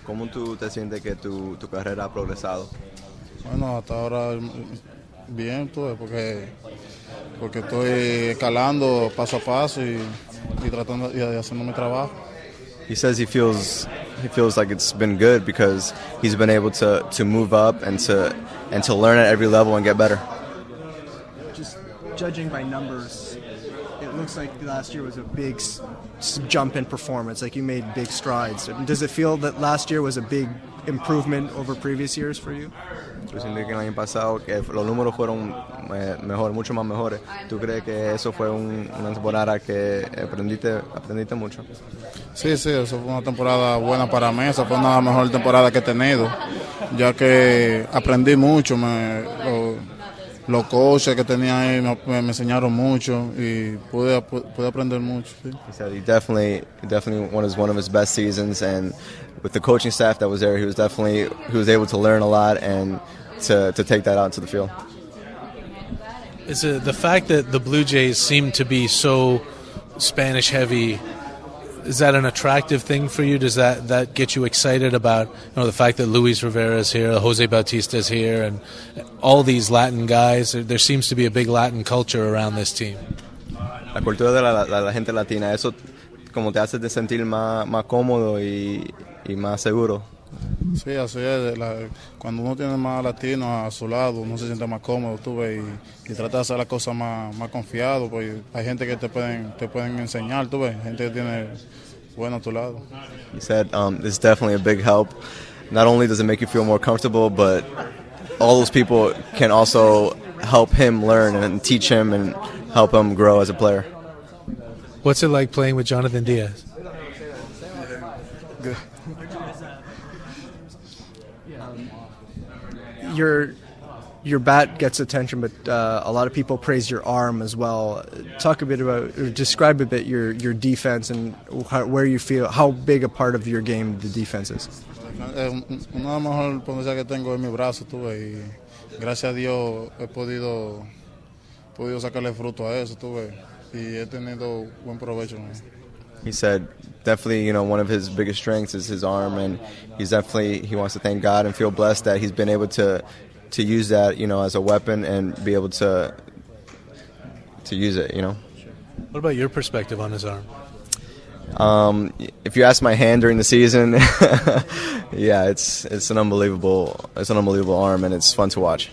¿Cómo tú te sientes que tu carrera ha progresado? Bueno, hasta ahora bien, tú, porque estoy escalando paso a paso y tratando y haciendo mi trabajo. He says he feels like it's been good because he's been able to move up and to learn at every level and get better. Just judging by numbers, it looks like last year was a big jump in performance. Like you made big strides. Does it feel that last year was a big improvement over previous years for you? Tú sientes que el año pasado que los números fueron mejor, mucho más mejores. ¿Tú crees que eso fue una temporada que aprendiste mucho? Sí, eso fue una temporada buena para mí. Esa fue una de las mejores temporadas que he tenido, ya que aprendí mucho. Los coaches que tenía ahí me enseñaron mucho y pude aprender mucho. Sí. He said he definitely was one of his best seasons, and with the coaching staff that was there, he was able to learn a lot and to take that out to the field. Is it the fact that the Blue Jays seem to be so Spanish heavy? Is that an attractive thing for you? Does that get you excited about the fact that Luis Rivera is here, Jose Bautista is here, and all these Latin guys? There seems to be a big Latin culture around this team. La cultura de la gente latina, eso como te hace de sentir más cómodo y más seguro. Sí, así es. Cuando uno tiene más latinos a su lado, uno se siente más cómodo, tú ves, y trata de hacer las cosas más confiado, pues hay gente que te pueden enseñar, tú ves, gente que tiene bueno a tu lado. He said it's definitely a big help. Not only does it make you feel more comfortable, but all those people can also help him learn and teach him and help him grow as a player. What's it like playing with Jonathan Diaz? Good. Your bat gets attention, but a lot of people praise your arm as well. Talk a bit about, or describe a bit your defense and where you feel, how big a part of your game the defense is. Una de las mejores potencias que tengo es mi brazo, tú ves, y gracias a Dios he podido sacarle fruto a eso, tú ves, y he tenido buen provecho. He said definitely, one of his biggest strengths is his arm, and he wants to thank God and feel blessed that he's been able to use that, as a weapon and be able to use it, What about your perspective on his arm? If you ask my hand during the season, yeah, it's an unbelievable arm, and it's fun to watch.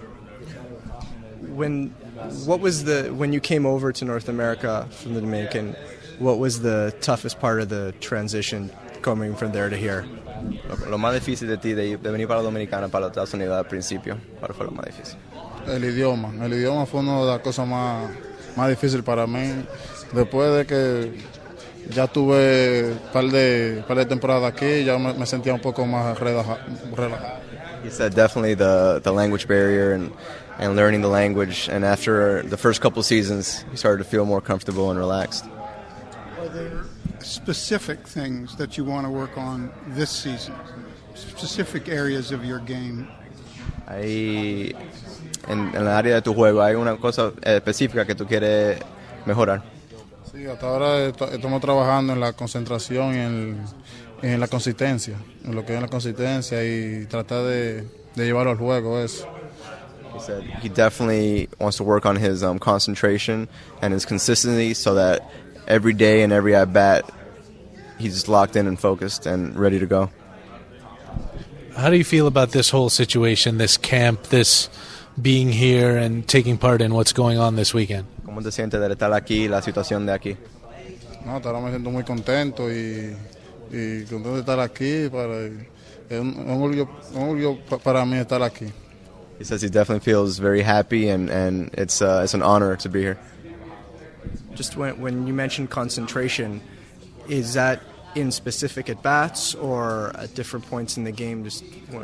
When you came over to North America from the Dominican, what was the toughest part of the transition coming from there to here? Lo más difícil de ti de venir para Dominicana, para los Estados Unidos al principio, ¿cuál fue lo más difícil? El idioma fue una de las cosas más difíciles para mí. Después de que ya tuve un par de temporadas aquí, ya me sentía un poco más relajado. He said definitely the language barrier and learning the language, and after the first couple seasons, he started to feel more comfortable and relaxed. Are there specific things that you want to work on this season? Specific areas of your game? En el área de tu juego, ¿hay una cosa específica que tú quieres mejorar? Sí, hasta ahora estamos trabajando en la concentración y en la consistencia, en lo que es la consistencia y tratar de llevarlo al juego, eso. He said he definitely wants to work on his concentration and his consistency so that every day and every at-bat, he's locked in and focused and ready to go. How do you feel about this whole situation, this camp, this being here and taking part in what's going on this weekend? ¿Cómo te sientes de estar aquí, la situación de aquí? No, hasta ahora me siento muy contento y contento de estar aquí. Es un orgullo para mí estar aquí. He says he definitely feels very happy and it's an honor to be here. Just when you mentioned concentration, is that in specific at-bats or at different points in the game? Eso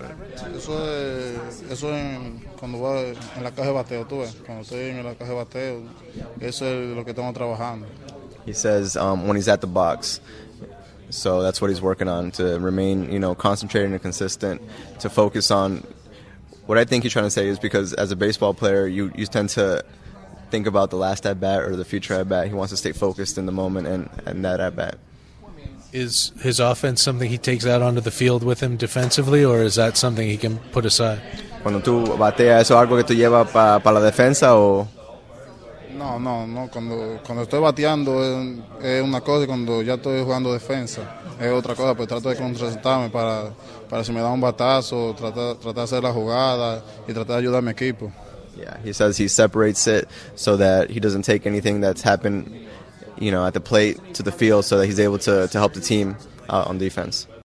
es cuando va en la caja de bateo, tú ves. Cuando estoy en la caja de bateo, eso es lo que estamos trabajando. He says when he's at the box. So that's what he's working on, to remain, concentrated and consistent, to focus on. What I think he's trying to say is because as a baseball player, you tend to think about the last at-bat or the future at-bat. He wants to stay focused in the moment and that at-bat. Is his offense something he takes out onto the field with him defensively, or is that something he can put aside? Cuando tú bateas, ¿eso es algo que tú llevas para la defensa o...? No. Cuando estoy bateando es una cosa y cuando ya estoy jugando defensa es otra cosa, pues trato de contrarrestarme para si me da un batazo, tratar de hacer la jugada y tratar de ayudar a mi equipo. Yeah, he says he separates it so that he doesn't take anything that's happened, at the plate to the field, so that he's able to help the team on defense.